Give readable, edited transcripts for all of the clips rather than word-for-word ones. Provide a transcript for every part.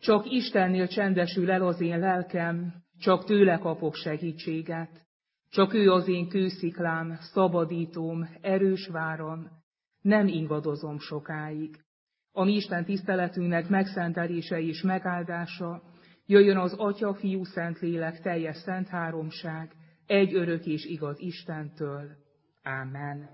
Csak Istennél csendesül el az én lelkem, csak tőle kapok segítséget. Csak ő az én kősziklám, szabadítóm, erős váram, nem ingadozom sokáig. A mi Isten tiszteletünknek megszentelése és megáldása jöjjön az Atya, Fiú, Szentlélek teljes szent háromság, egy örök és igaz Istentől. Ámen.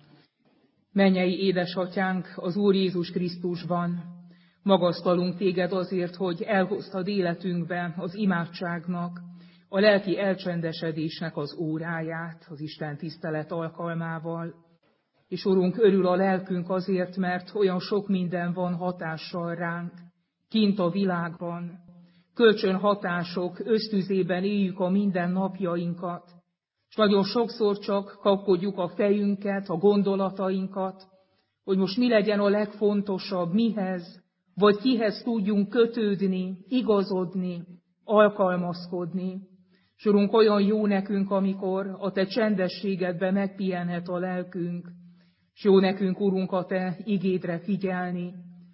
Mennyei édesatyánk, az Úr Jézus Krisztusban, magasztalunk téged azért, hogy elhoztad életünkbe az imádságnak, a lelki elcsendesedésnek az óráját az Isten tisztelet alkalmával. És Urunk, örül a lelkünk azért, mert olyan sok minden van hatással ránk, kint a világban. Kölcsönhatások ösztüzében éljük a mindennapjainkat, és nagyon sokszor csak kapkodjuk a fejünket, a gondolatainkat, hogy most mi legyen a legfontosabb, mihez, vagy kihez tudjunk kötődni, igazodni, alkalmazkodni. És Urunk, olyan jó nekünk, amikor a Te csendességedbe megpihenhet a lelkünk, és jó nekünk, Urunk, a Te igédre figyelni,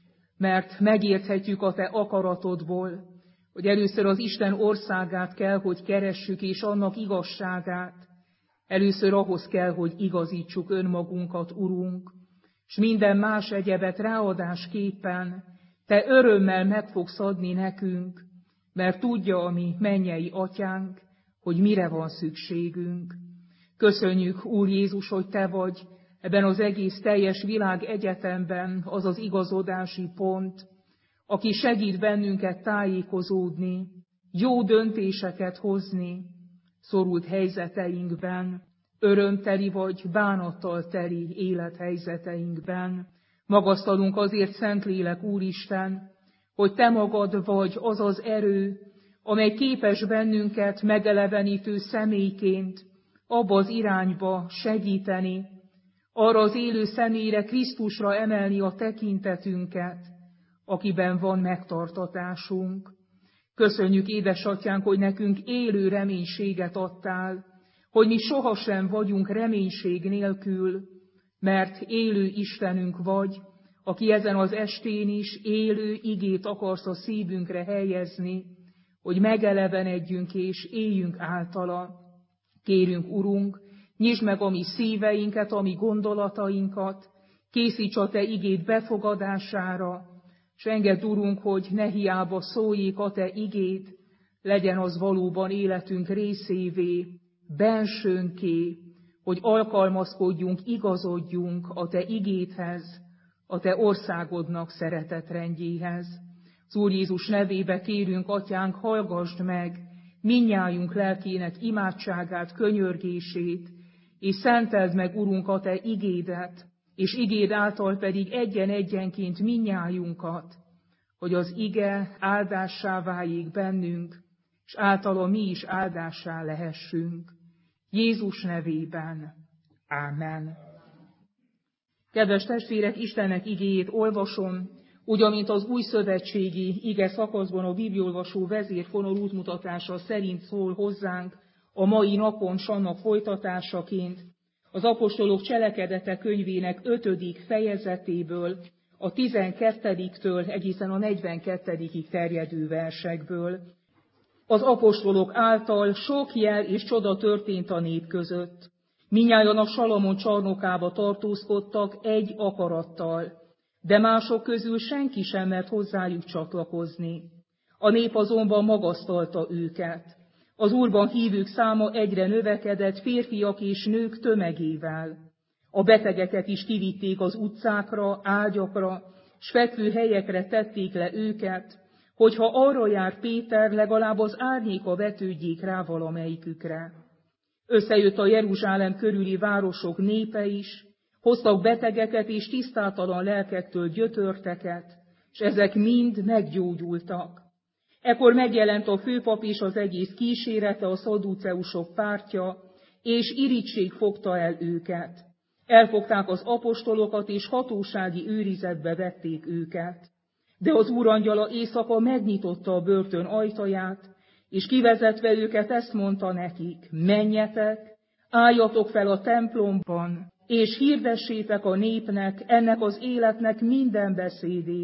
mert megérthetjük a Te akaratodból, hogy először az Isten országát kell, hogy keressük, és annak igazságát. Először ahhoz kell, hogy igazítsuk önmagunkat, Urunk, és minden más egyebet ráadásképpen Te örömmel meg fogsz adni nekünk, mert tudja a mi mennyei Atyánk, hogy mire van szükségünk. Köszönjük, Úr Jézus, hogy Te vagy ebben az egész teljes világ egyetemben az az igazodási pont, aki segít bennünket tájékozódni, jó döntéseket hozni, szorult helyzeteinkben, örömteli vagy bánattal teli élethelyzeteinkben. Magasztalunk azért, Szentlélek Úristen, hogy Te magad vagy az az erő, amely képes bennünket megelevenítő személyként abba az irányba segíteni, arra az élő személyre, Krisztusra emelni a tekintetünket, akiben van megtartatásunk. Köszönjük, édesatyánk, hogy nekünk élő reménységet adtál, hogy mi sohasem vagyunk reménység nélkül, mert élő Istenünk vagy, aki ezen az estén is élő igét akarsz a szívünkre helyezni, hogy megelevenedjünk és éljünk általa. Kérünk, Urunk, nyisd meg a mi szíveinket, a mi gondolatainkat, készíts a Te igéd befogadására, s engedd, Urunk, hogy ne hiába szóljék a Te igéd, legyen az valóban életünk részévé, bensőnké, hogy alkalmazkodjunk, igazodjunk a Te igédhez, a Te országodnak szeretetrendjéhez. Az Úr Jézus nevébe kérünk, Atyánk, hallgassd meg mindnyájunk lelkének imádságát, könyörgését, és szenteld meg, Urunk, a Te igédet, és igéd által pedig egyen-egyenként mindnyájunkat, hogy az ige áldássá váljék bennünk, és általa mi is áldássá lehessünk. Jézus nevében. Ámen. Kedves testvérek, Istennek igéjét olvasom, úgy, amint az új szövetségi ige szakaszban a bibliolvasó vezérfonal útmutatása szerint szól hozzánk a mai napon, s annak folytatásaként, az apostolok cselekedete könyvének 5. fejezetéből, a 12-től egészen a 42-ig terjedő versekből. Az apostolok által sok jel és csoda történt a nép között. Mindnyájan a Salamon csarnokába tartózkodtak egy akarattal, de mások közül senki sem mert hozzájuk csatlakozni. A nép azonban magasztalta őket. Az Úrban hívők száma egyre növekedett férfiak és nők tömegével. A betegeket is kivitték az utcákra, ágyakra, s fekvő helyekre tették le őket, hogyha arra jár Péter, legalább az árnyéka vetődjék rá valamelyikükre. Összejött a Jeruzsálem körüli városok népe is, hoztak betegeket és tisztátalan lelkektől gyötörteket, és ezek mind meggyógyultak. Ekkor megjelent a főpap és az egész kísérete, a szadduceusok pártja, és irigység fogta el őket. Elfogták az apostolokat, és hatósági őrizetbe vették őket. De az úrangyala éjszaka megnyitotta a börtön ajtaját, és kivezetve őket ezt mondta nekik: menjetek, álljatok fel a templomban, és hirdessétek a népnek, ennek az életnek minden beszédét.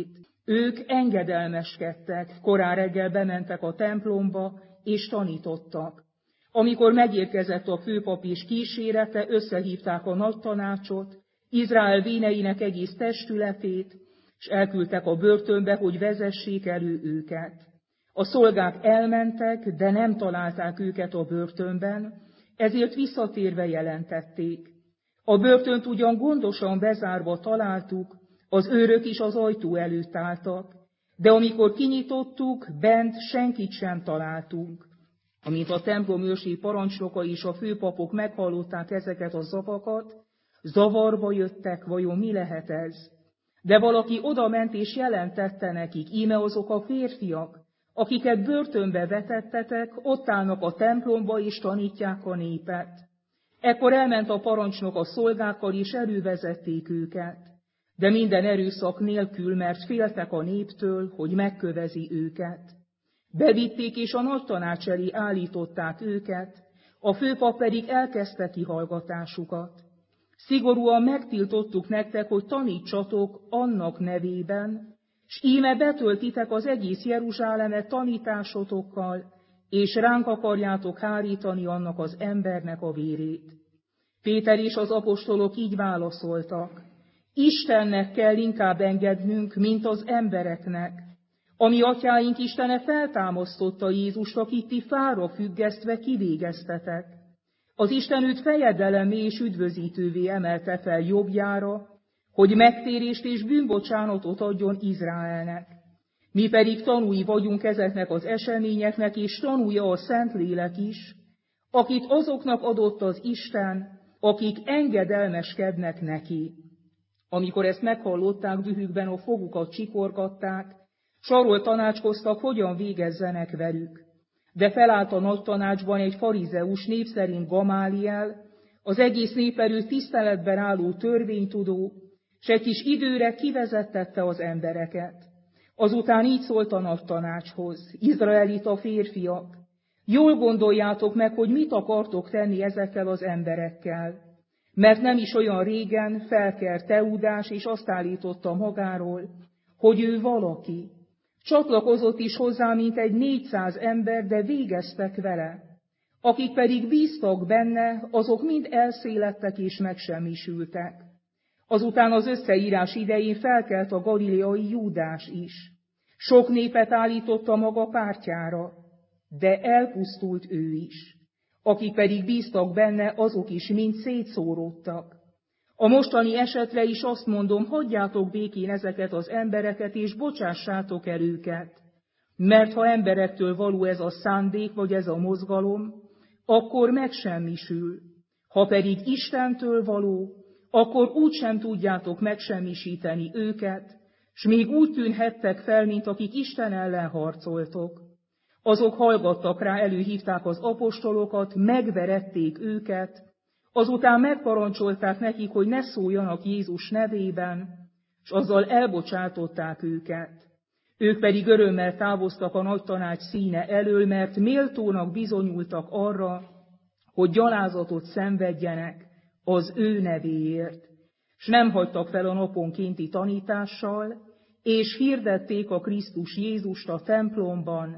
Ők engedelmeskedtek, korán reggel bementek a templomba, és tanítottak. Amikor megérkezett a főpap és kísérete, összehívták a nagy tanácsot, Izrael véneinek egész testületét, és elküldtek a börtönbe, hogy vezessék elő őket. A szolgák elmentek, de nem találták őket a börtönben, ezért visszatérve jelentették. A börtönt ugyan gondosan bezárva találtuk, az őrök is az ajtó előtt álltak, de amikor kinyitottuk, bent senkit sem találtunk. Amint a templom őrsi parancsnoka és a főpapok meghallották ezeket a szavakat, zavarba jöttek, vajon mi lehet ez? De valaki odament és jelentette nekik, íme azok a férfiak, akiket börtönbe vetettetek, ott állnak a templomba és tanítják a népet. Ekkor elment a parancsnok a szolgákkal, és elővezették őket. De minden erőszak nélkül, mert féltek a néptől, hogy megkövezi őket. Bevitték, és a nagy tanács elé állították őket, a főpap pedig elkezdte kihallgatásukat. Szigorúan megtiltottuk nektek, hogy tanítsatok annak nevében, s íme betöltitek az egész Jeruzsálemet tanításotokkal, és ránk akarjátok hárítani annak az embernek a vérét. Péter és az apostolok így válaszoltak: Istennek kell inkább engednünk, mint az embereknek. A mi atyáink Istene feltámasztotta Jézust, akit ti fára függesztve kivégeztetek. Az Isten őt fejedelemé és üdvözítővé emelte fel jobbjára, hogy megtérést és bűnbocsánatot adjon Izraelnek. Mi pedig tanúi vagyunk ezeknek az eseményeknek, és tanúja a Szentlélek is, akit azoknak adott az Isten, akik engedelmeskednek neki. Amikor ezt meghallották, dühükben a fogukat csikorgatták, s arról tanácskoztak, hogyan végezzenek velük. De felállt a nagy tanácsban egy farizeus, név szerint Gamáliel, az egész nép előtt tiszteletben álló törvénytudó, s egy kis időre kivezettette az embereket. Azután így szólt a nagy tanácshoz: Izraelita férfiak, jól gondoljátok meg, hogy mit akartok tenni ezekkel az emberekkel. Mert nem is olyan régen felkelt Teudás, és azt állította magáról, hogy ő valaki. Csatlakozott is hozzá, mint egy 400 ember, de végeztek vele. Akik pedig bíztak benne, azok mind elszélettek és megsemmisültek. Azután az összeírás idején felkelt a galileai Júdás is. Sok népet állította maga pártjára, de elpusztult ő is. Akik pedig bíztak benne, azok is mind szétszóródtak. A mostani esetre is azt mondom, hagyjátok békén ezeket az embereket, és bocsássátok el őket. Mert ha emberektől való ez a szándék, vagy ez a mozgalom, akkor megsemmisül. Ha pedig Istentől való, akkor úgysem tudjátok megsemmisíteni őket, s még úgy tűnhettek fel, mint akik Isten ellen harcoltok. Azok hallgattak rá, előhívták az apostolokat, megverették őket, azután megparancsolták nekik, hogy ne szóljanak Jézus nevében, s azzal elbocsátották őket. Ők pedig örömmel távoztak a nagy tanács színe elől, mert méltónak bizonyultak arra, hogy gyalázatot szenvedjenek az ő nevéért, s nem hagytak fel a naponkénti tanítással, és hirdették a Krisztus Jézust a templomban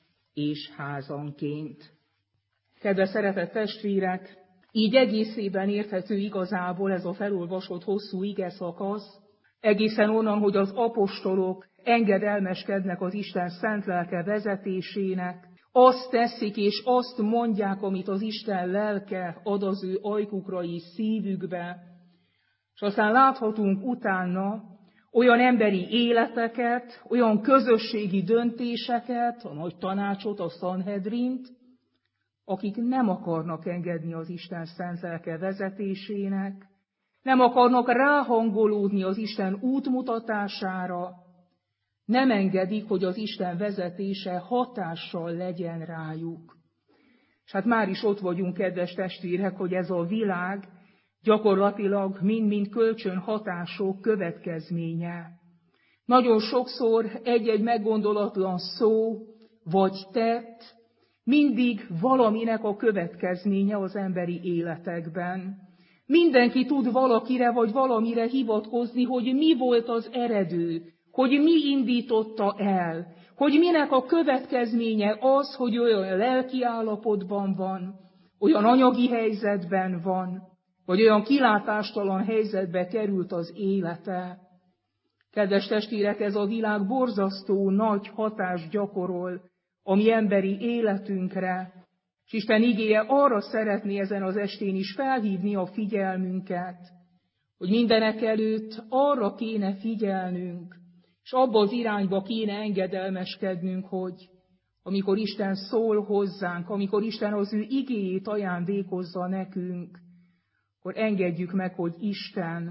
és házanként. Kedves szeretett testvérek, így egészében érthető igazából ez a felolvasott hosszú igeszakasz, egészen onnan, hogy az apostolok engedelmeskednek az Isten szent lelke vezetésének, azt teszik és azt mondják, amit az Isten lelke ad az ő ajkukra és szívükbe, és aztán láthatunk utána olyan emberi életeket, olyan közösségi döntéseket, a nagy tanácsot, a Sanhedrint, akik nem akarnak engedni az Isten szent lelke vezetésének, nem akarnak ráhangolódni az Isten útmutatására, nem engedik, hogy az Isten vezetése hatással legyen rájuk. És hát már is ott vagyunk, kedves testvérek, hogy ez a világ gyakorlatilag mind-mind kölcsönhatások következménye. Nagyon sokszor egy-egy meggondolatlan szó vagy tett mindig valaminek a következménye az emberi életekben. Mindenki tud valakire vagy valamire hivatkozni, hogy mi volt az eredő, hogy mi indította el, hogy minek a következménye az, hogy olyan lelki állapotban van, olyan anyagi helyzetben van, vagy olyan kilátástalan helyzetbe került az élete. Kedves testvérek, ez a világ borzasztó nagy hatást gyakorol a mi emberi életünkre, és Isten igéje arra szeretné ezen az estén is felhívni a figyelmünket, hogy mindenekelőtt arra kéne figyelnünk, és abba az irányba kéne engedelmeskednünk, hogy amikor Isten szól hozzánk, amikor Isten az ő igéjét ajándékozza nekünk, akkor engedjük meg, hogy Isten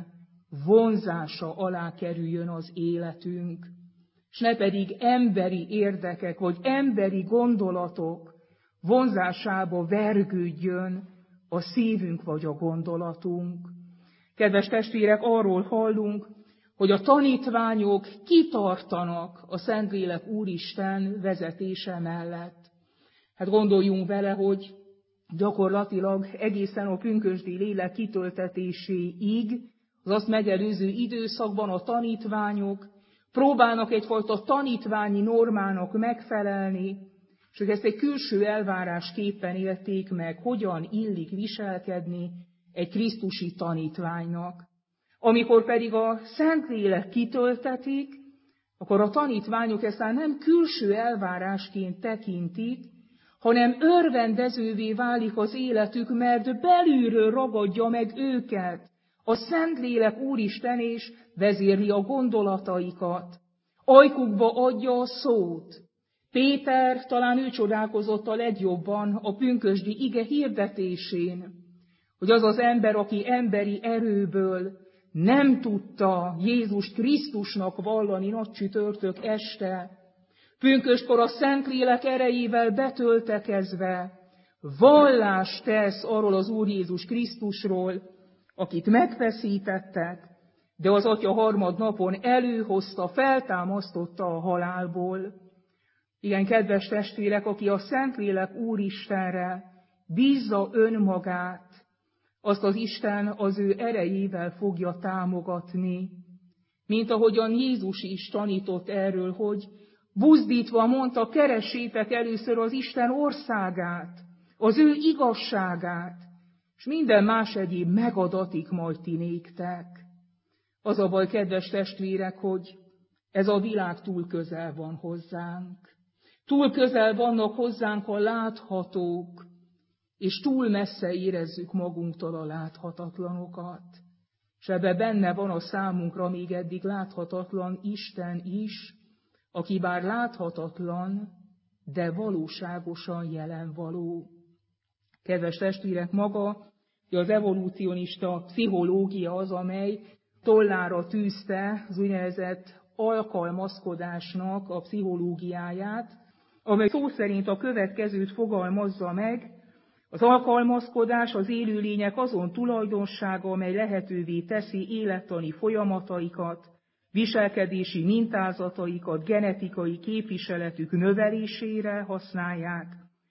vonzása alá kerüljön az életünk, és ne pedig emberi érdekek, vagy emberi gondolatok vonzásába vergődjön a szívünk vagy a gondolatunk. Kedves testvérek, arról hallunk, hogy a tanítványok kitartanak a Szentlélek Úristen vezetése mellett. Hát gondoljunk vele, hogy gyakorlatilag egészen a pünkösdi lélek kitöltetéséig, az azt megelőző időszakban a tanítványok próbálnak egyfajta tanítványi normának megfelelni, és hogy ezt egy külső elvárásképpen élték meg, hogyan illik viselkedni egy krisztusi tanítványnak. Amikor pedig a Szentlélek kitöltetik, akkor a tanítványok ezt már nem külső elvárásként tekintik, hanem örvendezővé válik az életük, mert belülről ragadja meg őket a Szentlélek Úristen, és vezérli a gondolataikat. Ajkukba adja a szót. Péter, talán ő csodálkozott a legjobban a pünkösdi ige hirdetésén, hogy az az ember, aki emberi erőből nem tudta Jézust Krisztusnak vallani nagycsütörtök este, pünköstkor a Szentlélek erejével betöltekezve vallást tesz arról az Úr Jézus Krisztusról, akit megfeszítettek, de az Atya harmadnapon előhozta, feltámasztotta a halálból. Igen, kedves testvérek, aki a Szentlélek Úristenre bízza önmagát, azt az Isten az ő erejével fogja támogatni. Mint ahogyan Jézus is tanított erről, hogy buzdítva mondta, keressétek először az Isten országát, az ő igazságát, és minden más egyéb megadatik majd ti néktek. Az a baj, kedves testvérek, hogy ez a világ túl közel van hozzánk. Túl közel vannak hozzánk a láthatók, és túl messze érezzük magunktól a láthatatlanokat. És ebbe benne van a számunkra még eddig láthatatlan Isten is, aki bár láthatatlan, de valóságosan jelen való. Kedves testvérek, maga az evolúcionista pszichológia az, amely tollára tűzte az úgynevezett alkalmazkodásnak a pszichológiáját, amely szó szerint a következőt fogalmazza meg: az alkalmazkodás az élőlények azon tulajdonsága, amely lehetővé teszi élettani folyamataikat, viselkedési mintázataikat genetikai képviseletük növelésére használják,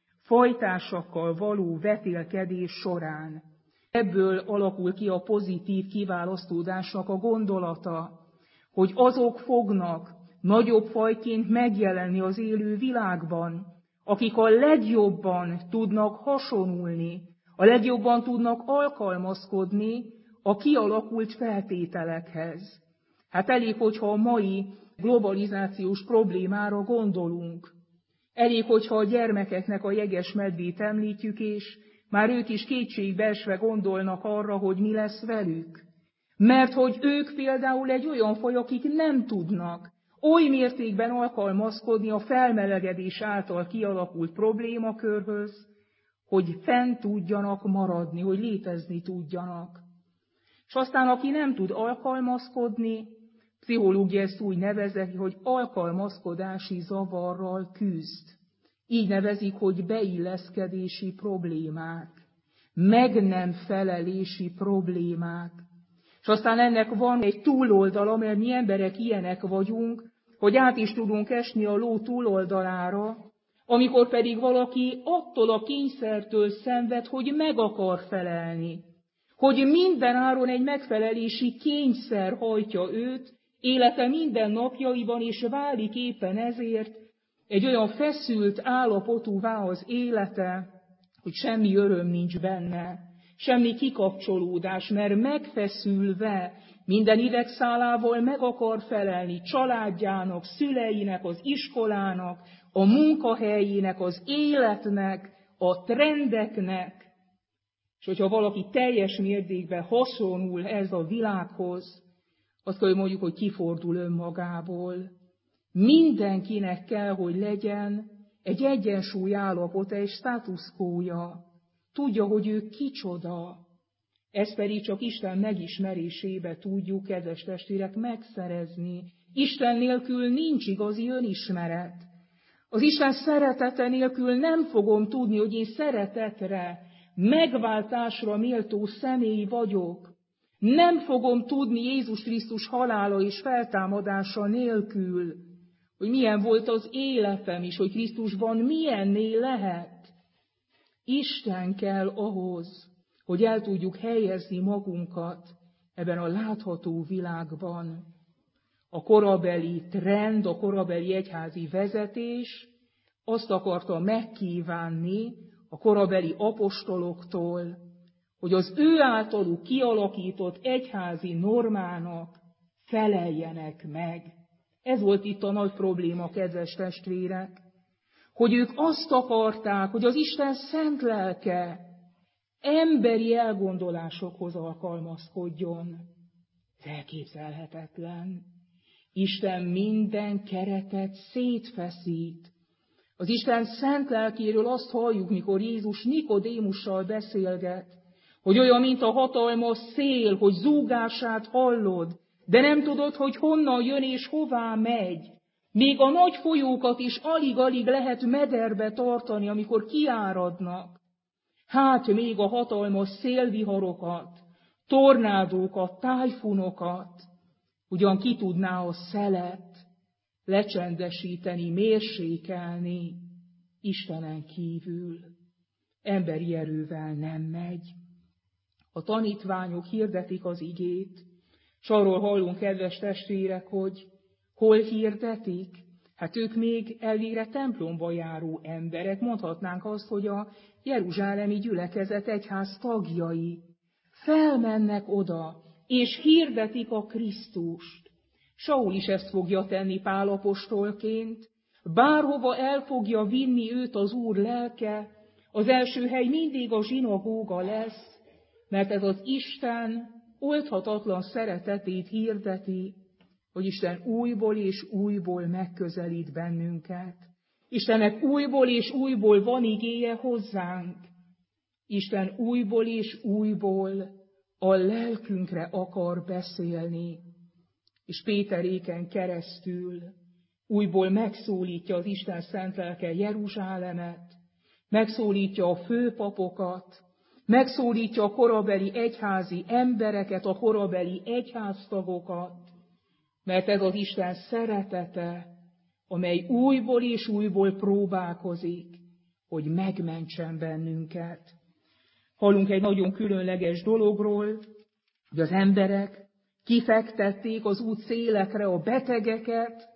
fajtásakkal való vetélkedés során. Ebből alakul ki a pozitív kiválasztódásnak a gondolata, hogy azok fognak nagyobb fajként megjelenni az élő világban, akik a legjobban tudnak hasonulni, a legjobban tudnak alkalmazkodni a kialakult feltételekhez. Hát elég, hogyha a mai globalizációs problémára gondolunk. Elég, hogyha a gyermekeknek a jeges medvét említjük, és már ők is kétségbeesve gondolnak arra, hogy mi lesz velük. Mert hogy ők például egy olyan faj, akik nem tudnak oly mértékben alkalmazkodni a felmelegedés által kialakult problémakörhöz, hogy fenn tudjanak maradni, hogy létezni tudjanak. És aztán, aki nem tud alkalmazkodni, pszichológia ezt úgy nevezi, hogy alkalmazkodási zavarral küzd. Így nevezik, hogy beilleszkedési problémák, meg nem felelési problémák. És aztán ennek van egy túloldala, mert mi emberek ilyenek vagyunk, hogy át is tudunk esni a ló túloldalára, amikor pedig valaki attól a kényszertől szenved, hogy meg akar felelni. Hogy minden áron egy megfelelési kényszer hajtja őt, élete minden napjaiban, és válik éppen ezért egy olyan feszült állapotúvá az élete, hogy semmi öröm nincs benne, semmi kikapcsolódás, mert megfeszülve minden idegszálával meg akar felelni családjának, szüleinek, az iskolának, a munkahelyének, az életnek, a trendeknek. És hogyha valaki teljes mértékben hasonul ez a világhoz, azt kell, hogy mondjuk, hogy kifordul önmagából. Mindenkinek kell, hogy legyen egy egyensúly állapota, egy státuszkója. Tudja, hogy ő kicsoda. Ezt pedig csak Isten megismerésébe tudjuk, kedves testvérek, megszerezni. Isten nélkül nincs igazi önismeret. Az Isten szeretete nélkül nem fogom tudni, hogy én szeretetre, megváltásra méltó személy vagyok. Nem fogom tudni Jézus Krisztus halála és feltámadása nélkül, hogy milyen volt az életem is, hogy Krisztusban milyenné lehet. Isten kell ahhoz, hogy el tudjuk helyezni magunkat ebben a látható világban. A korabeli trend, a korabeli egyházi vezetés azt akarta megkívánni a korabeli apostoloktól, hogy az ő általuk kialakított egyházi normának feleljenek meg. Ez volt itt a nagy probléma, kedves testvérek, hogy ők azt akarták, hogy az Isten szent lelke emberi elgondolásokhoz alkalmazkodjon. Ez elképzelhetetlen. Isten minden keretet szétfeszít. Az Isten szent lelkéről azt halljuk, mikor Jézus Nikodémussal beszélget, hogy olyan, mint a hatalmas szél, hogy zúgását hallod, de nem tudod, hogy honnan jön és hová megy. Még a nagy folyókat is alig-alig lehet mederbe tartani, amikor kiáradnak. Hát még a hatalmas szélviharokat, tornádókat, tájfunokat, ugyan ki tudná a szelet lecsendesíteni, mérsékelni, Istenen kívül. Emberi erővel nem megy. A tanítványok hirdetik az igét, s arról hallunk, kedves testvérek, hogy hol hirdetik? Hát ők még elvégre templomba járó emberek, mondhatnánk azt, hogy a jeruzsálemi gyülekezet egyház tagjai. Felmennek oda, és hirdetik a Krisztust. Saul is ezt fogja tenni Pál apostolként, bárhova el fogja vinni őt az Úr lelke, az első hely mindig a zsinagóga lesz, mert ez az Isten oldhatatlan szeretetét hirdeti, hogy Isten újból és újból megközelít bennünket. Istennek újból és újból van igéje hozzánk. Isten újból és újból a lelkünkre akar beszélni, és Péteréken keresztül újból megszólítja az Isten szent lelke Jeruzsálemet, megszólítja a főpapokat, megszólítja a korabeli egyházi embereket, a korabeli egyháztagokat, mert ez az Isten szeretete, amely újból és újból próbálkozik, hogy megmentsen bennünket. Hallunk egy nagyon különleges dologról, hogy az emberek kifektették az út szélekre a betegeket,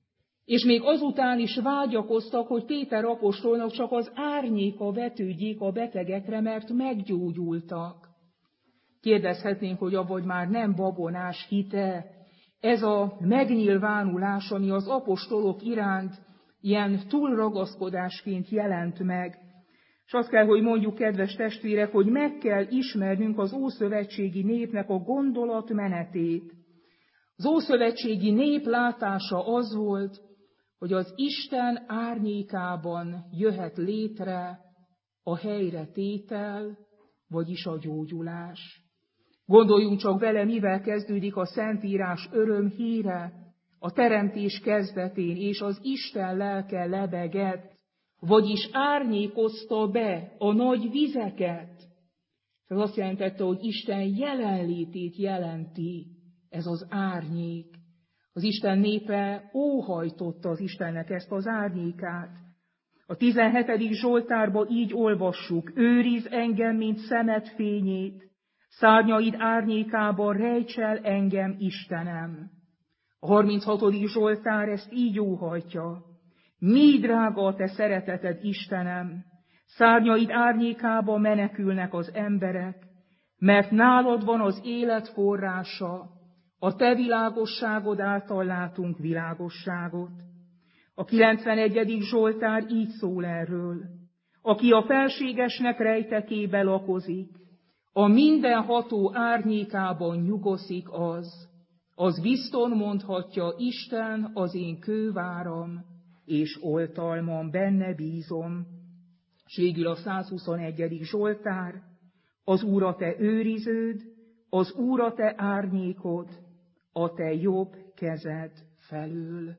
és még azután is vágyakoztak, hogy Péter apostolnak csak az árnyéka vetődjék a betegekre, mert meggyógyultak. Kérdezhetnénk, hogy avagy már nem babonás hite, ez a megnyilvánulás, ami az apostolok iránt ilyen túlragaszkodásként jelent meg. És azt kell, hogy mondjuk, kedves testvérek, hogy meg kell ismernünk az ószövetségi népnek a gondolatmenetét. Az ószövetségi nép látása az volt, hogy az Isten árnyékában jöhet létre a helyretétel, vagyis a gyógyulás. Gondoljunk csak vele, mivel kezdődik a Szentírás örömhíre, a teremtés kezdetén, és az Isten lelke lebegett, vagyis árnyékozta be a nagy vizeket. Ez azt jelentette, hogy Isten jelenlétét jelenti ez az árnyék. Az Isten népe óhajtotta az Istennek ezt az árnyékát. A 17. Zsoltárban így olvassuk: őriz engem, mint szemed fényét, szárnyaid árnyékában rejts el engem, Istenem. A 36. Zsoltár ezt így óhajtja. Mi drága a te szereteted, Istenem, szárnyaid árnyékába menekülnek az emberek, mert nálad van az élet forrása, a te világosságod által látunk világosságot. A 91. Zsoltár így szól erről. Aki a felségesnek rejtekébe lakozik, a mindenható árnyékában nyugszik az bizton mondhatja, Isten az én kőváram, és oltalmam, benne bízom. S végül a 121. Zsoltár, az Úr a te őriződ, az Úr a te árnyékod, a te jobb kezed felől.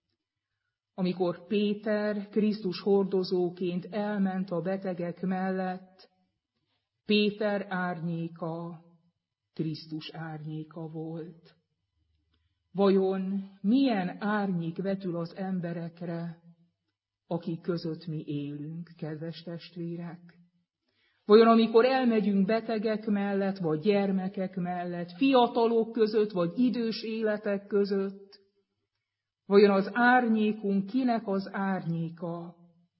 Amikor Péter Krisztus hordozóként elment a betegek mellett, Péter árnyéka Krisztus árnyéka volt. Vajon milyen árnyék vetül az emberekre, akik között mi élünk, kedves testvérek? Vajon amikor elmegyünk betegek mellett, vagy gyermekek mellett, fiatalok között, vagy idős életek között, vajon az árnyékunk kinek az árnyéka?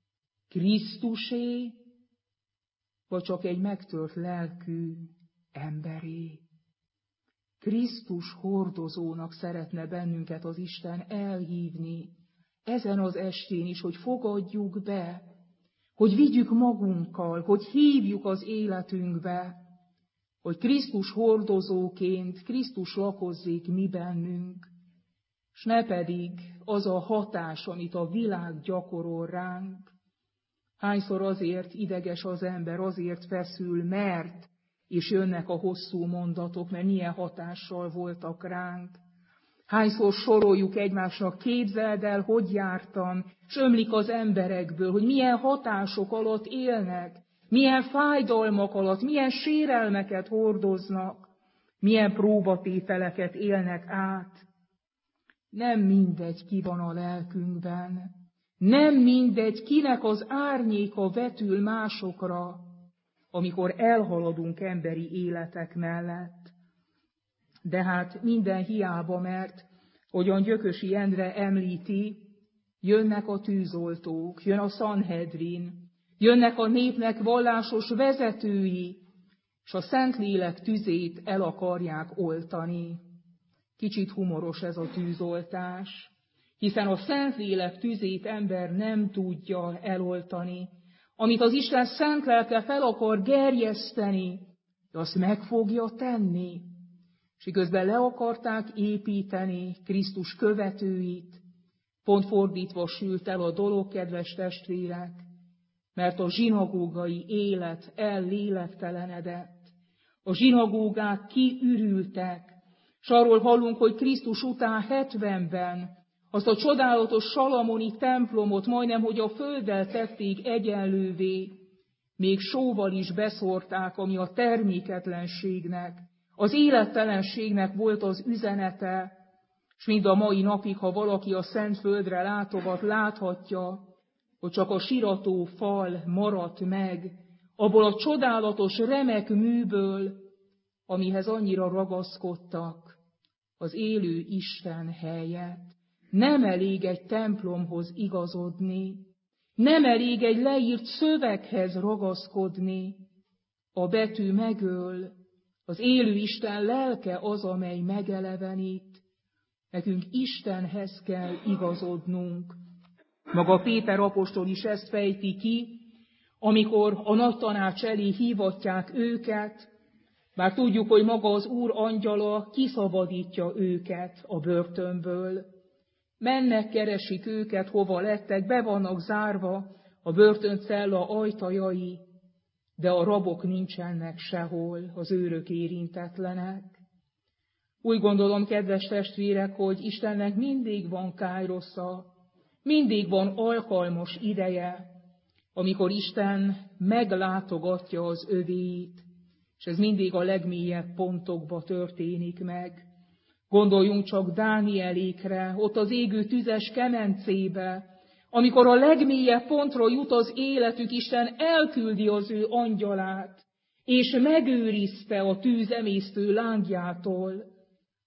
Krisztusé, vagy csak egy megtört lelkű emberé? Krisztus hordozónak szeretne bennünket az Isten elhívni ezen az estén is, hogy fogadjuk be, hogy vigyük magunkkal, hogy hívjuk az életünkbe, hogy Krisztus hordozóként Krisztus lakozzék mi bennünk, s ne pedig az a hatás, amit a világ gyakorol ránk. Hányszor azért ideges az ember, azért feszül, mert, és jönnek a hosszú mondatok, mert milyen hatással voltak ránk. Hányszor soroljuk egymásnak, képzeld el, hogy jártam, s ömlik az emberekből, hogy milyen hatások alatt élnek, milyen fájdalmak alatt, milyen sérelmeket hordoznak, milyen próbatételeket élnek át. Nem mindegy, ki van a lelkünkben, nem mindegy, kinek az árnyéka vetül másokra, amikor elhaladunk emberi életek mellett. De hát minden hiába, mert, hogyan Gyökösi Endre említi, jönnek a tűzoltók, jön a Sanhedrin, jönnek a népnek vallásos vezetői, és a Szentlélek tüzét el akarják oltani. Kicsit humoros ez a tűzoltás, hiszen a Szentlélek tüzét ember nem tudja eloltani. Amit az Isten szent lelke fel akar gerjeszteni, azt meg fogja tenni. És közben le akarták építeni Krisztus követőit, pont fordítva sült el a dolog, kedves testvérek, mert a zsinagógai élet ellélektelenedett. A zsinagógák kiürültek, s arról hallunk, hogy Krisztus után 70-ben azt a csodálatos salamoni templomot majdnem, hogy a földdel tették egyenlővé, még sóval is beszórták, ami a terméketlenségnek, az élettelenségnek volt az üzenete, és mind a mai napig, ha valaki a Szentföldre látogat, láthatja, hogy csak a sirató fal maradt meg, abból a csodálatos remek műből, amihez annyira ragaszkodtak, az élő Isten helyett. Nem elég egy templomhoz igazodni, nem elég egy leírt szöveghez ragaszkodni, a betű megöl, az élő Isten lelke az, amely megelevenít. Nekünk Istenhez kell igazodnunk. Maga Péter apostol is ezt fejti ki, amikor a nagy tanács elé hívatják őket, bár tudjuk, hogy maga az Úr angyala kiszabadítja őket a börtönből. Mennek, keresik őket, hova lettek, be vannak zárva a börtöncella ajtajai, de a rabok nincsenek sehol, az őrök érintetlenek. Úgy gondolom, kedves testvérek, hogy Istennek mindig van káirosza, mindig van alkalmas ideje, amikor Isten meglátogatja az övéit, és ez mindig a legmélyebb pontokba történik meg. Gondoljunk csak Dánielékre, ott az égő tüzes kemencébe, amikor a legmélyebb pontra jut az életük, Isten elküldi az ő angyalát, és megőrizte a tűz emésztő lángjától.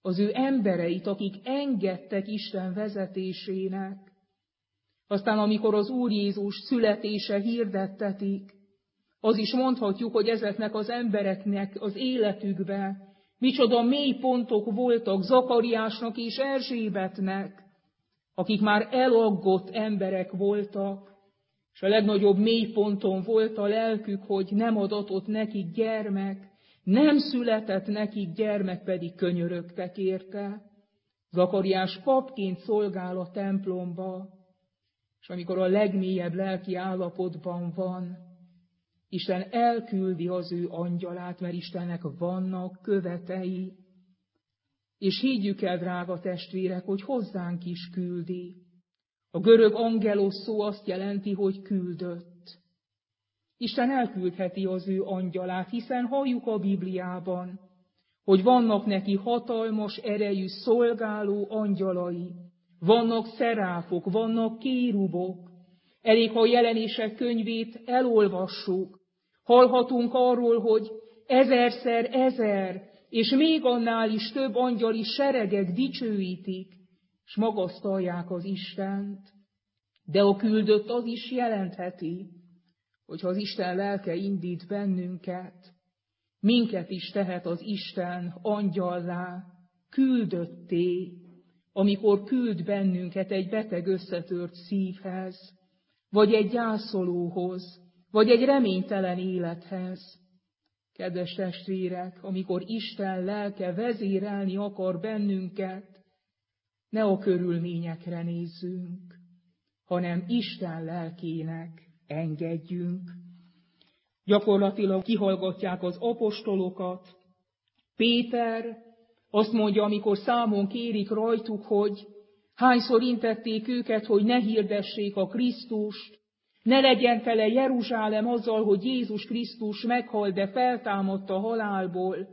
az ő embereit, akik engedtek Isten vezetésének. Aztán amikor az Úr Jézus születése hirdettetik, az is mondhatjuk, hogy ezeknek az embereknek az életükbe micsoda mélypontok voltak Zakariásnak és Erzsébetnek, akik már elaggott emberek voltak, és a legnagyobb mélyponton volt a lelkük, hogy nem adatott nekik gyermek, nem született nekik gyermek, pedig könyörögtek érte. Zakariás papként szolgál a templomba, és amikor a legmélyebb lelki állapotban van, Isten elküldi az ő angyalát, mert Istennek vannak követei. És higgyük el, drága testvérek, hogy hozzánk is küldi. A görög angelos szó azt jelenti, hogy küldött. Isten elküldheti az ő angyalát, hiszen halljuk a Bibliában, hogy vannak neki hatalmas erejű szolgáló angyalai, vannak szeráfok, vannak kérubok. Elég, ha a Jelenések könyvét elolvassuk, hallhatunk arról, hogy 1000x1000, és még annál is több angyali seregek dicsőítik, és magasztalják az Istent. De a küldött az is jelentheti, hogyha az Isten lelke indít bennünket, minket is tehet az Isten angyallá, küldötté, amikor küld bennünket egy beteg összetört szívhez, vagy egy gyászolóhoz, vagy egy reménytelen élethez. Kedves testvérek, amikor Isten lelke vezérelni akar bennünket, ne a körülményekre nézzünk, hanem Isten lelkének engedjünk. Gyakorlatilag kihallgatják az apostolokat. Péter azt mondja, amikor számon kérik rajtuk, hogy hányszor intették őket, hogy ne hirdessék a Krisztust, ne legyen tele Jeruzsálem azzal, hogy Jézus Krisztus meghalt, de feltámadt a halálból,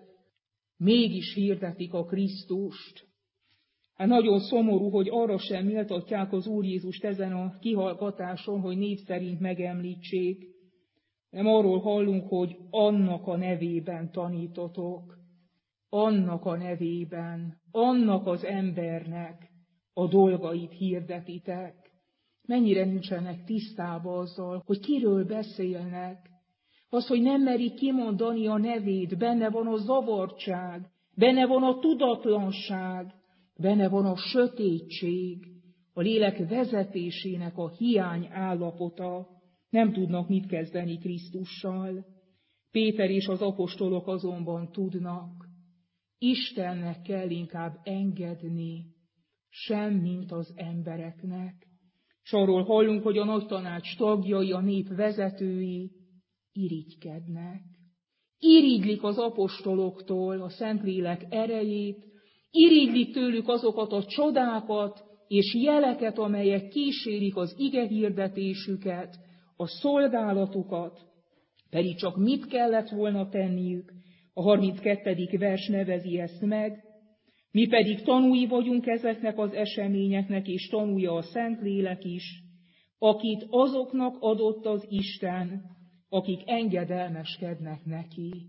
mégis hirdetik a Krisztust. Hát nagyon szomorú, hogy arra sem méltatják az Úr Jézust ezen a kihallgatáson, hogy név szerint megemlítsék. Nem arról hallunk, hogy annak a nevében tanítotok, annak a nevében, annak az embernek a dolgait hirdetitek. Mennyire nincsenek tisztában azzal, hogy kiről beszélnek. Az, hogy nem merik kimondani a nevét, benne van a zavartság, benne van a tudatlanság, benne van a sötétség, a lélek vezetésének a hiány állapota. Nem tudnak mit kezdeni Krisztussal. Péter és az apostolok azonban tudnak. Istennek kell inkább engedni, sem mint az embereknek. És arról hallunk, hogy a nagy tanács tagjai, a nép vezetői irigykednek. Irigylik az apostoloktól a Szentlélek erejét, irigylik tőlük azokat a csodákat és jeleket, amelyek kísérik az igehirdetésüket, a szolgálatukat, pedig csak mit kellett volna tenniük? A 32. vers nevezi ezt meg. Mi pedig tanúi vagyunk ezeknek az eseményeknek, és tanúja a Szentlélek is, akit azoknak adott az Isten, akik engedelmeskednek neki.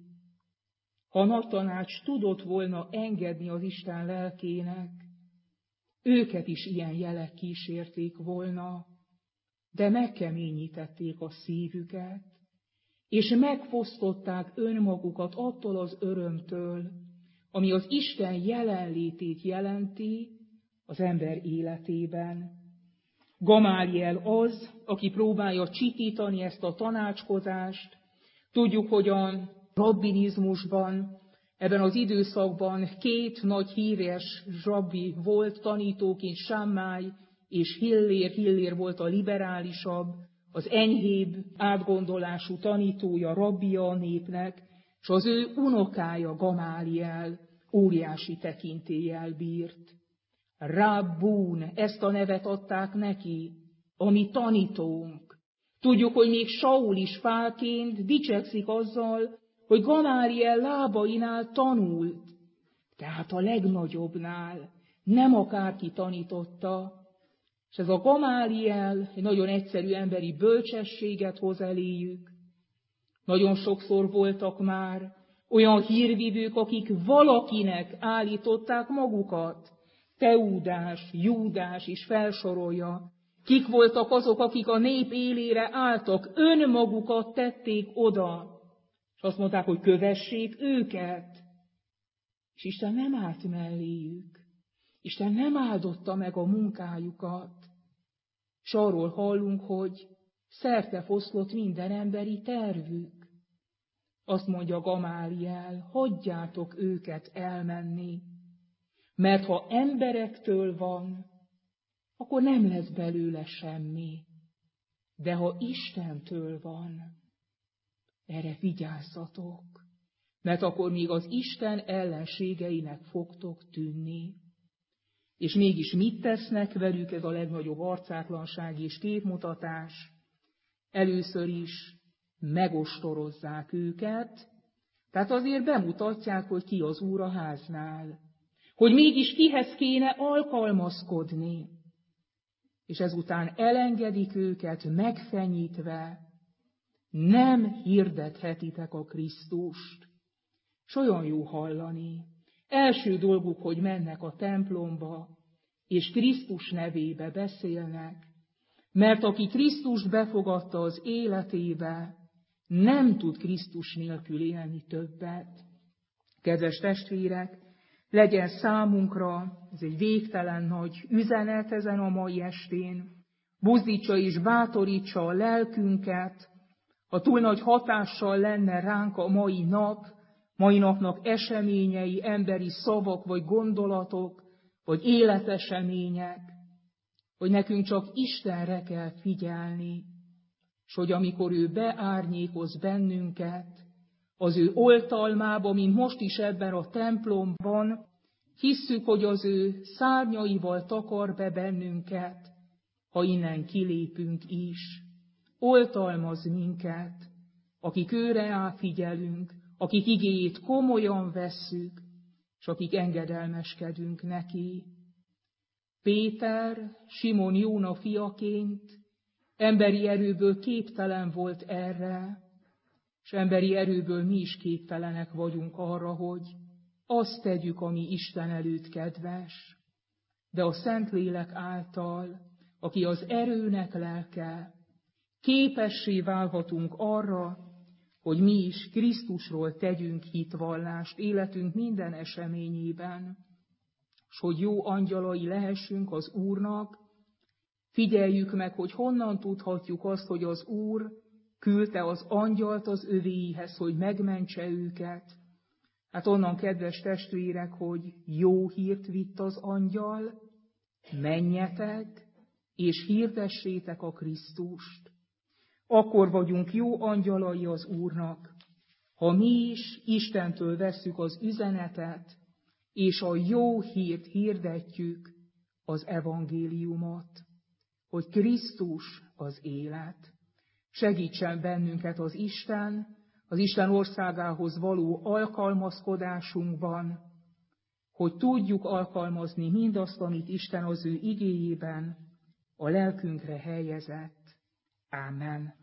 Ha a nagy tanács tudott volna engedni az Isten lelkének, őket is ilyen jelek kísérték volna, de megkeményítették a szívüket, és megfosztották önmagukat attól az örömtől, ami az Isten jelenlétét jelenti az ember életében. Gamáliel az, aki próbálja csitítani ezt a tanácskozást. Tudjuk, hogy a rabbinizmusban, ebben az időszakban 2 nagy híres rabbi volt tanítóként, Sámmáj és Hillér. Hillér volt a liberálisabb, az enyhébb átgondolású tanítója, rabbija a népnek, és az ő unokája Gamáliel óriási tekintéllyel bírt. Rabbún, ezt a nevet adták neki, ami tanítónk. Tudjuk, hogy még Saul is fálként dicsekszik azzal, hogy Gamáliel lábainál tanult, tehát a legnagyobbnál, nem akárki tanította. És ez a Gamáliel egy nagyon egyszerű emberi bölcsességet hoz eléjük. Nagyon sokszor voltak már Olyan hírvivők, akik valakinek állították magukat. Teudás, Júdás is felsorolja. Kik voltak azok, akik a nép élére álltak, önmagukat tették oda. És azt mondták, hogy kövessék őket. És Isten nem állt melléjük. Isten nem áldotta meg a munkájukat. És arról hallunk, hogy szerte foszlott minden emberi tervük. Azt mondja Gamáliel, hagyjátok őket elmenni, mert ha emberektől van, akkor nem lesz belőle semmi. De ha Istentől van, erre vigyázzatok, mert akkor még az Isten ellenségeinek fogtok tűnni. És mégis mit tesznek velük, ez a legnagyobb arcátlanság és képmutatás? Először is megostorozzák őket, tehát azért bemutatják, hogy ki az úr a háznál, hogy mégis kihez kéne alkalmazkodni. És ezután elengedik őket megfenyítve, nem hirdethetitek a Krisztust. S olyan jó hallani. Első dolguk, hogy mennek a templomba, és Krisztus nevébe beszélnek, mert aki Krisztust befogadta az életébe, nem tud Krisztus nélkül élni többet. Kedves testvérek, legyen számunkra, ez egy végtelen nagy üzenet ezen a mai estén, buzdítsa és bátorítsa a lelkünket, ha túl nagy hatással lenne ránk a mai napnak eseményei, emberi szavak vagy gondolatok, vagy életesemények, hogy nekünk csak Istenre kell figyelni, és hogy amikor ő beárnyékoz bennünket, az ő oltalmába, mint most is ebben a templomban, hisszük, hogy az ő szárnyaival takar be bennünket, ha innen kilépünk is. Oltalmaz minket, akik őre elfigyelünk, akik igéjét komolyan vesszük, és akik engedelmeskedünk neki. Péter, Simon Jóna fiaként emberi erőből képtelen volt erre, és emberi erőből mi is képtelenek vagyunk arra, hogy azt tegyük, ami Isten előtt kedves, de a Szentlélek által, aki az erőnek lelke, képessé válhatunk arra, hogy mi is Krisztusról tegyünk hitvallást életünk minden eseményében, és hogy jó angyalai lehessünk az Úrnak. Figyeljük meg, hogy honnan tudhatjuk azt, hogy az Úr küldte az angyalt az övéihez, hogy megmentse őket. Hát onnan, kedves testvérek, hogy jó hírt vitt az angyal, menjetek, és hirdessétek a Krisztust. Akkor vagyunk jó angyalai az Úrnak, ha mi is Istentől vesszük az üzenetet, és a jó hírt hirdetjük, az evangéliumot, hogy Krisztus az élet. Segítsen bennünket az Isten országához való alkalmazkodásunkban, hogy tudjuk alkalmazni mindazt, amit Isten az ő igéjében a lelkünkre helyezett. Ámen.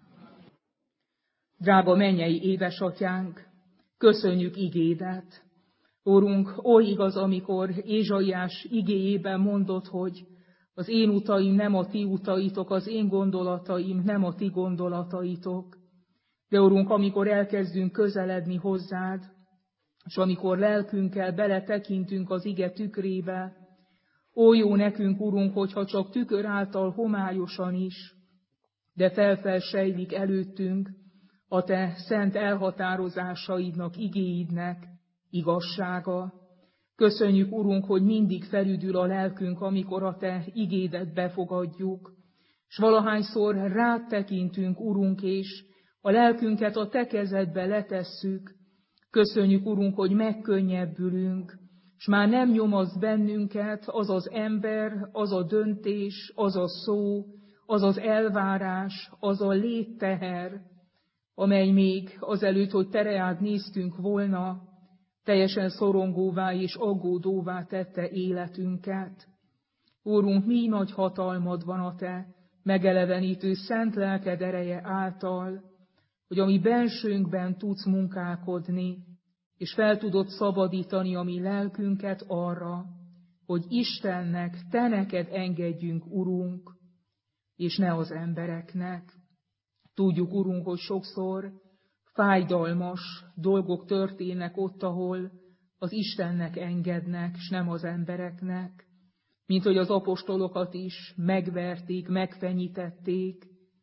Drága mennyei édesatyánk, köszönjük igédet. Úrunk, oly igaz, amikor Ézsaiás igéjében mondott, hogy az én utaim nem a ti utaitok, az én gondolataim nem a ti gondolataitok. De Urunk, amikor elkezdünk közeledni hozzád, és amikor lelkünkkel beletekintünk az ige tükrébe, ó jó nekünk, Urunk, hogyha csak tükör által homályosan is, de felfelsejlik előttünk a te szent elhatározásaidnak, igéidnek igazsága. Köszönjük, Urunk, hogy mindig felüdül a lelkünk, amikor a te igédet befogadjuk, és valahányszor rád tekintünk, Urunk, és a lelkünket a te kezedbe letesszük. Köszönjük, Urunk, hogy megkönnyebbülünk, és már nem nyomaz bennünket az az ember, az a döntés, az a szó, az az elvárás, az a létteher, amely még azelőtt, hogy tereád néztünk volna, teljesen szorongóvá és aggódóvá tette életünket. Úrunk, mi nagy hatalmad van a te megelevenítő szent lelked ereje által, hogy a mi bensőnkben tudsz munkálkodni, és fel tudod szabadítani a mi lelkünket arra, hogy Istennek, te neked engedjünk, Urunk, és ne az embereknek. Tudjuk, Urunk, hogy sokszor fájdalmas dolgok történnek ott, ahol az Istennek engednek, és nem az embereknek, mint hogy az apostolokat is megverték, megfenyítették,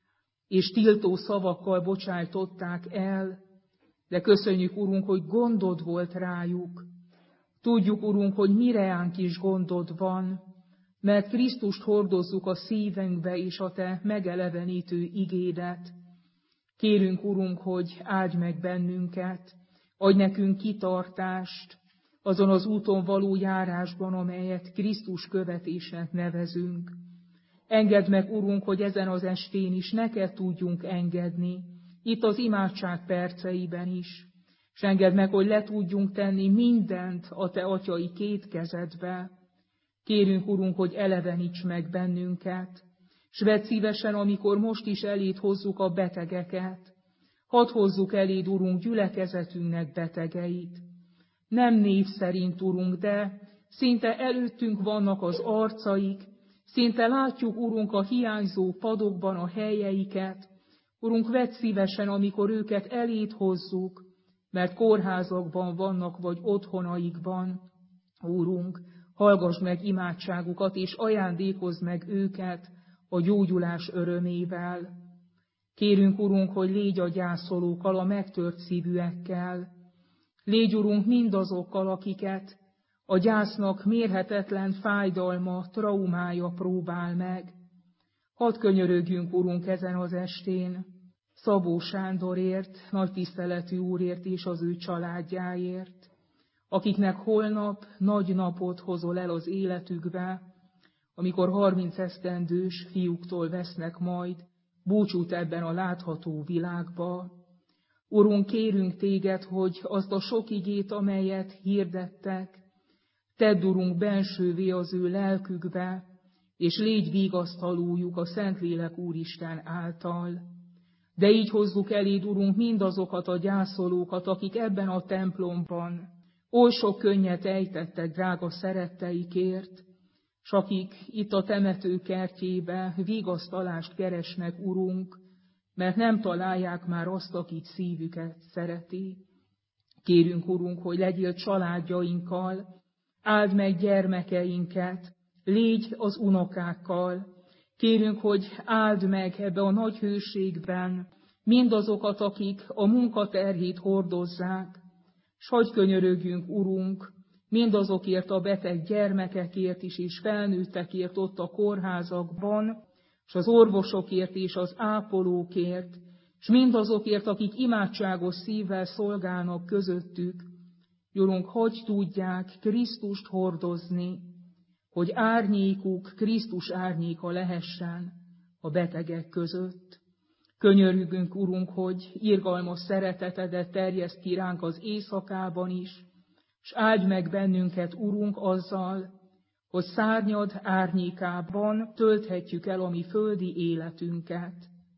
és tiltó szavakkal bocsájtották el, de köszönjük, Urunk, hogy gondod volt rájuk. Tudjuk, Urunk, hogy mi reánk is gondod van, mert Krisztust hordozzuk a szívünkbe és a te megelevenítő igédet. Kérünk, Urunk, hogy áldj meg bennünket, adj nekünk kitartást azon az úton való járásban, amelyet Krisztus követésnek nevezünk. Engedd meg, Urunk, hogy ezen az estén is neked tudjunk engedni, itt az imádság perceiben is, és engedd meg, hogy le tudjunk tenni mindent a te atyai két kezedbe. Kérünk, Urunk, hogy eleveníts meg bennünket, s vedd szívesen, amikor most is eléd hozzuk a betegeket. Hadd hozzuk eléd, Urunk, gyülekezetünknek betegeit. Nem név szerint, Urunk, de szinte előttünk vannak az arcaik, szinte látjuk, Urunk, a hiányzó padokban a helyeiket. Urunk, vedd szívesen, amikor őket eléd hozzuk, mert kórházakban vannak, vagy otthonaikban. Úrunk, hallgass meg imádságukat, és ajándékozz meg őket a gyógyulás örömével. Kérünk, Urunk, hogy légy a gyászolókkal, a megtört szívűekkel. Légy, Urunk, mindazokkal, akiket a gyásznak mérhetetlen fájdalma, traumája próbál meg. Hadd könyörögjünk, Urunk, ezen az estén Szabó Sándorért, nagy tiszteletű úrért és az ő családjáért, akiknek holnap nagy napot hozol el az életükbe, amikor 30 esztendős fiúktól vesznek majd búcsút ebben a látható világba. Urunk, kérünk téged, hogy azt a sok igét, amelyet hirdettek, tedd, Urunk, bensővé az ő lelkükbe, és légy vigasztalójuk a Szentlélek Úristen által. De így hozzuk eléd, Urunk, mindazokat a gyászolókat, akik ebben a templomban oly sok könnyet ejtettek drága szeretteikért, s akik itt a temető kertjébe vigasztalást keresnek, Urunk, mert nem találják már azt, akit szívüket szereti. Kérünk, Urunk, hogy legyél családjainkkal, áld meg gyermekeinket, légy az unokákkal. Kérünk, hogy áld meg ebbe a nagy hőségben mindazokat, akik a munkaterhét hordozzák, s hadd könyörögjünk, Urunk, mindazokért a beteg gyermekekért is, és felnőttekért ott a kórházakban, és az orvosokért és az ápolókért, és mindazokért, akik imádságos szívvel szolgálnak közöttük. Urunk, hogy tudják Krisztust hordozni, hogy árnyékuk Krisztus árnyéka lehessen a betegek között. Könyörgünk, Urunk, hogy irgalmas szeretetedet terjeszt ki ránk az éjszakában is, s áldj meg bennünket, Urunk, azzal, hogy szárnyad árnyékában tölthetjük el a mi földi életünket.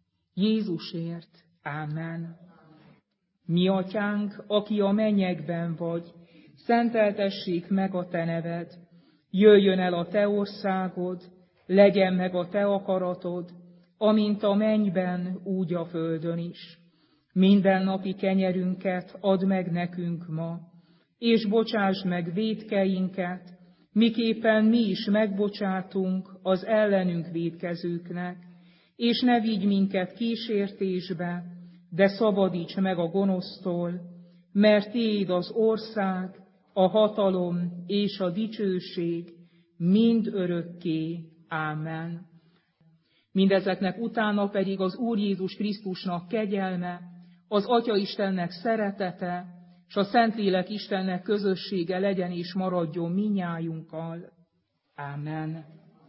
Jézusért. Ámen. Mi atyánk, aki a mennyekben vagy, szenteltessék meg a te neved, jöjjön el a te országod, legyen meg a te akaratod, amint a mennyben, úgy a földön is. Mindennapi kenyerünket add meg nekünk ma, és bocsásd meg vétkeinket, miképpen mi is megbocsátunk az ellenünk vétkezőknek, és ne vigy minket kísértésbe, de szabadíts meg a gonosztól, mert tiéd az ország, a hatalom és a dicsőség mind örökké. Ámen. Mindezeknek utána pedig az Úr Jézus Krisztusnak kegyelme, az Atya Istennek szeretete, és a Szentlélek Istennek közössége legyen és maradjon minnyájunkkal. Ámen.